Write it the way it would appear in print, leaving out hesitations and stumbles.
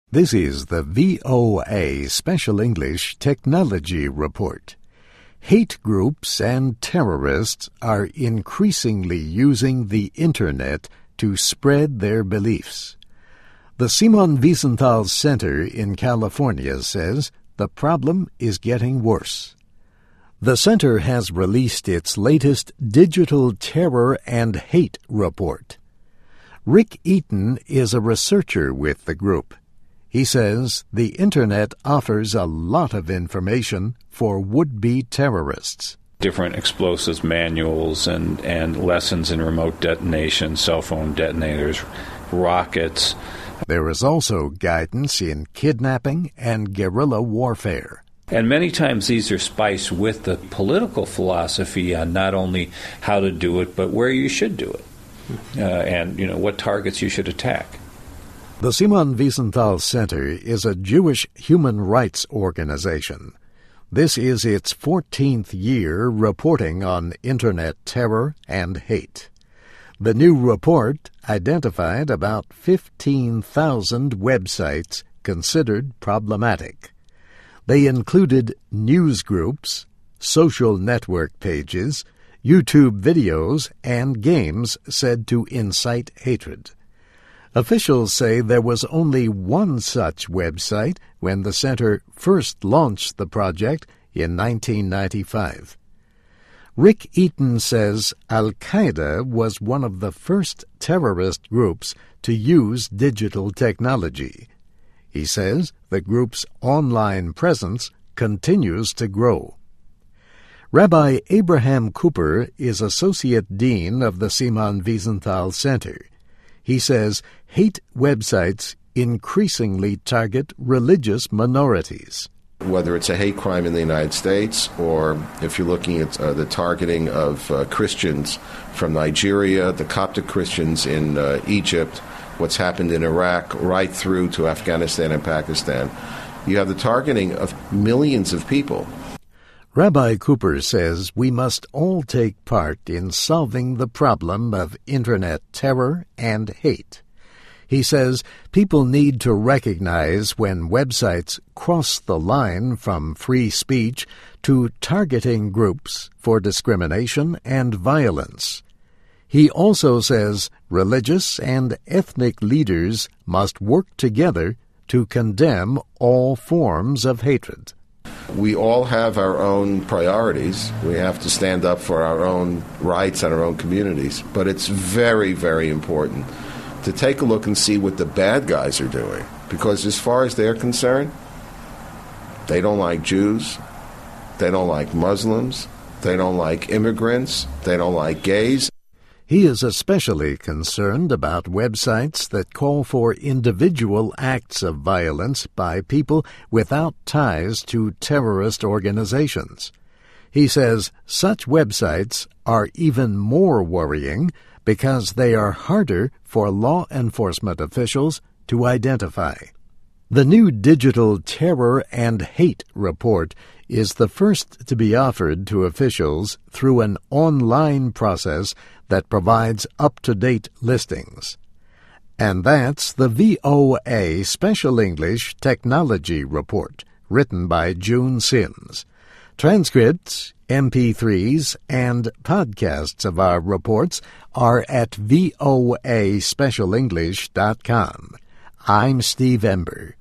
This is the VOA Special English Technology Report. Hate groups and terrorists are increasingly using the Internet to spread their beliefs. The Simon Wiesenthal Center in California says the problem is getting worse. The center has released its latest Digital Terror and Hate report. Rick Eaton is a researcher with the group. He says the Internet offers a lot of information for would-be terrorists. Different explosives manuals and lessons in remote detonation, cell phone detonators, rockets. There is also guidance in kidnapping and guerrilla warfare. And many times these are spiced with the political philosophy on not only how to do it, but where you should do it, and what targets you should attack. The Simon Wiesenthal Center is a Jewish human rights organization. This is its 14th year reporting on Internet terror and hate. The new report identified about 15,000 websites considered problematic. They included news groups, social network pages, YouTube videos, and games said to incite hatred. Officials say there was only one such website when the center first launched the project in 1995. Rick Eaton says Al-Qaeda was one of the first terrorist groups to use digital technology. He says the group's online presence continues to grow. Rabbi Abraham Cooper is Associate Dean of the Simon Wiesenthal Center. He says hate websites increasingly target religious minorities. Whether it's a hate crime in the United States or if you're looking at the targeting of Christians from Nigeria, the Coptic Christians in Egypt, what's happened in Iraq, right through to Afghanistan and Pakistan, you have the targeting of millions of people. Rabbi Cooper says we must all take part in solving the problem of Internet terror and hate. He says people need to recognize when websites cross the line from free speech to targeting groups for discrimination and violence. He also says religious and ethnic leaders must work together to condemn all forms of hatred. We all have our own priorities. We have to stand up for our own rights and our own communities. But it's very, very important to take a look and see what the bad guys are doing. Because as far as they're concerned, they don't like Jews, they don't like Muslims, they don't like immigrants, they don't like gays. He is especially concerned about websites that call for individual acts of violence by people without ties to terrorist organizations. He says such websites are even more worrying because they are harder for law enforcement officials to identify. The new Digital Terror and Hate report is the first to be offered to officials through an online process that provides up-to-date listings. And that's the VOA Special English Technology Report, written by June Sims. Transcripts, MP3s, and podcasts of our reports are at voaspecialenglish.com. I'm Steve Ember.